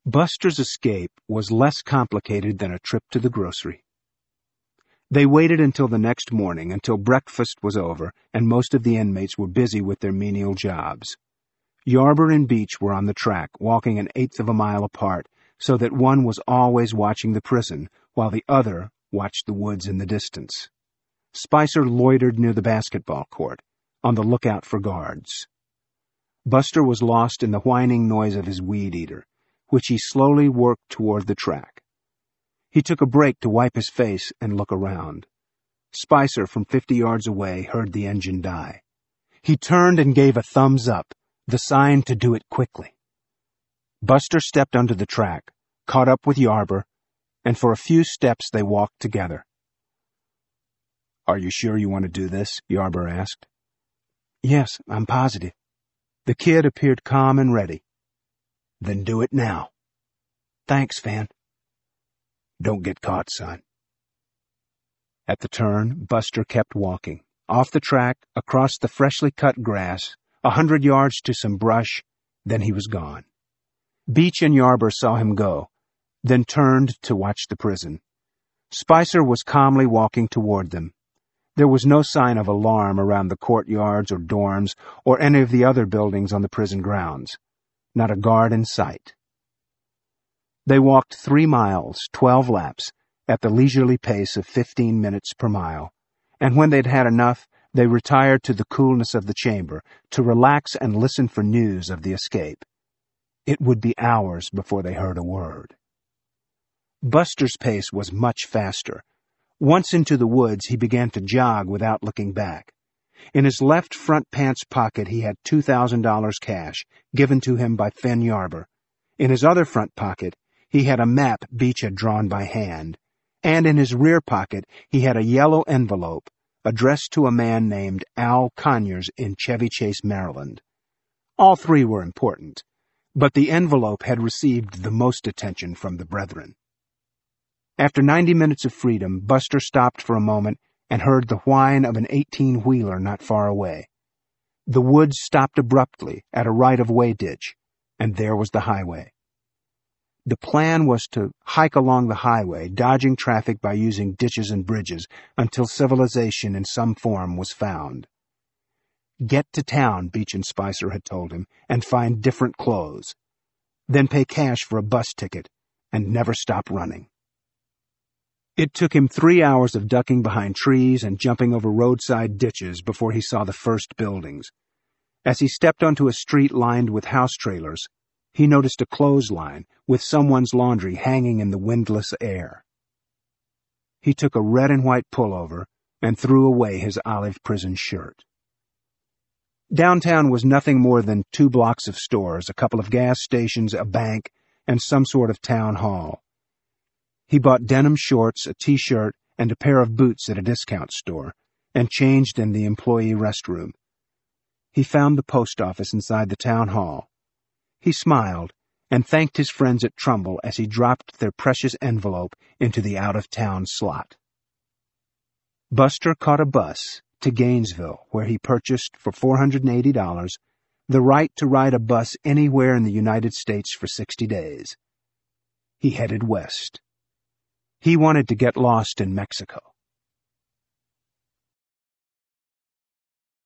Buster's escape was less complicated than a trip to the grocery. They waited until the next morning, until breakfast was over and most of the inmates were busy with their menial jobs. Yarber and Beach were on the track, walking 1/8 of a mile apart, so that one was always watching the prison, while the other watched the woods in the distance. Spicer loitered near the basketball court, on the lookout for guards. Buster was lost in the whining noise of his weed-eater, which he slowly worked toward the track. He took a break to wipe his face and look around. Spicer, from 50 yards away, heard the engine die. He turned and gave a thumbs up, the sign to do it quickly. Buster stepped onto the track, caught up with Yarber, and for a few steps they walked together. "Are you sure you want to do this?" Yarber asked. "Yes, I'm positive." The kid appeared calm and ready. "Then do it now." "Thanks, Van." "Don't get caught, son." At the turn, Buster kept walking. Off the track, across the freshly cut grass, 100 yards to some brush, then he was gone. Beach and Yarber saw him go, then turned to watch the prison. Spicer was calmly walking toward them. There was no sign of alarm around the courtyards or dorms or any of the other buildings on the prison grounds. Not a guard in sight. They walked 3 miles, 12 laps, at the leisurely pace of 15 minutes per mile, and when they'd had enough, they retired to the coolness of the chamber to relax and listen for news of the escape. It would be hours before they heard a word. Buster's pace was much faster. Once into the woods, he began to jog without looking back. In his left front pants pocket, he had $2,000 cash, given to him by Fen Yarber. In his other front pocket, he had a map Beach had drawn by hand, and in his rear pocket, he had a yellow envelope addressed to a man named Al Conyers in Chevy Chase, Maryland. All 3 were important, but the envelope had received the most attention from the brethren. After 90 minutes of freedom, Buster stopped for a moment and heard the whine of an 18-wheeler not far away. The woods stopped abruptly at a right-of-way ditch, and there was the highway. The plan was to hike along the highway, dodging traffic by using ditches and bridges, until civilization in some form was found. "Get to town," Beach and Spicer had told him, "and find different clothes. Then pay cash for a bus ticket, and never stop running." It took him 3 hours of ducking behind trees and jumping over roadside ditches before he saw the first buildings. As he stepped onto a street lined with house trailers, he noticed a clothesline with someone's laundry hanging in the windless air. He took a red and white pullover and threw away his olive prison shirt. Downtown was nothing more than 2 blocks of stores, a couple of gas stations, a bank, and some sort of town hall. He bought denim shorts, a t-shirt, and a pair of boots at a discount store, and changed in the employee restroom. He found the post office inside the town hall. He smiled and thanked his friends at Trumbull as he dropped their precious envelope into the out-of-town slot. Buster caught a bus to Gainesville, where he purchased for $480 the right to ride a bus anywhere in the United States for 60 days. He headed west. He wanted to get lost in Mexico.